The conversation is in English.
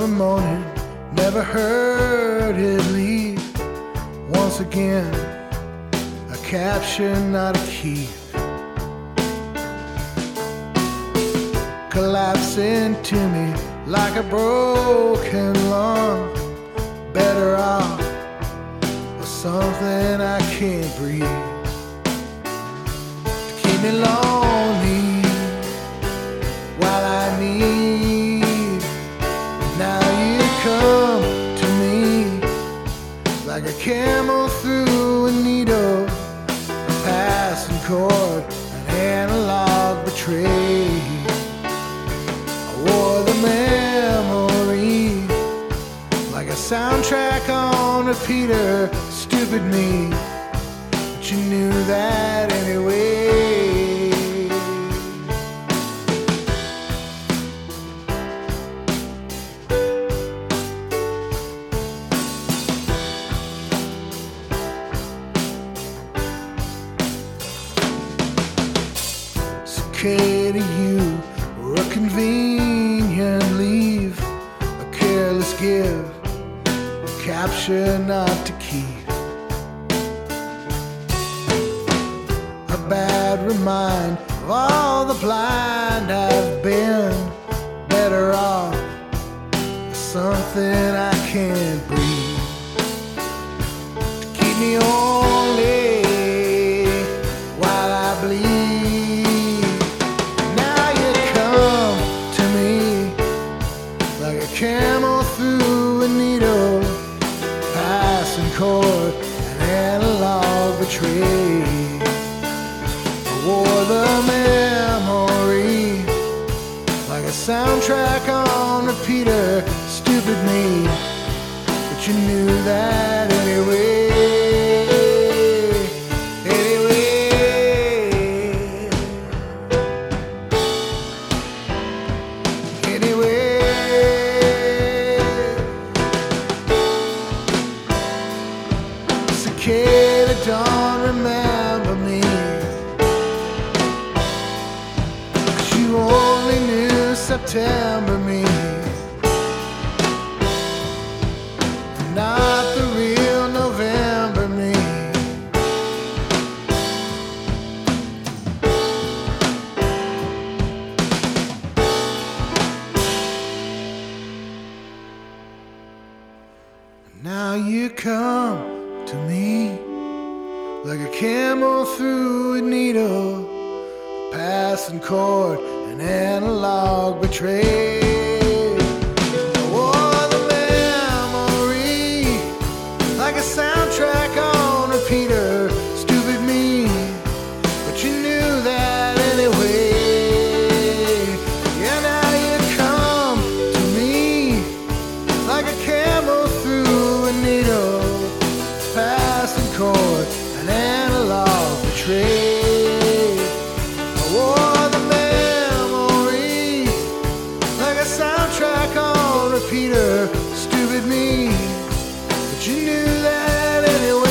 never moaning, never heard it leave. Once again, a capture, not a key. Collapsing to me like a broken lung. Better off with something I can't breathe. To keep me lonely while I need. Now you come to me like a camel through a needle, a passing chord, an analog betrayed. Wore the memory like a soundtrack on repeater. Stupid me, but you knew that anyway. Cicada, you were a convenient leave, a careless give, a capture not to keep, a bad remind of all the blind I've been. Better off with something I can't breathe. To keep me only while I bleed. Now you come to me like a camel through a needle, passing chord, an analog betrayed. I wore the memory like a soundtrack on repeater. Stupid me, but you knew that anyway. Cicada, don't remember me, 'cause you only knew September me, not the real November me. Now you come to me like a camel through a needle, a passing chord, an analog betrayed. I wore the memory like a soundtrack on repeater. Stupid me, but you knew that anyway. Yeah, now you come to me like a camel through a needle, passing chord, an analog betrayed. I wore the memory like a soundtrack on repeater. Stupid me, but you knew that anyway.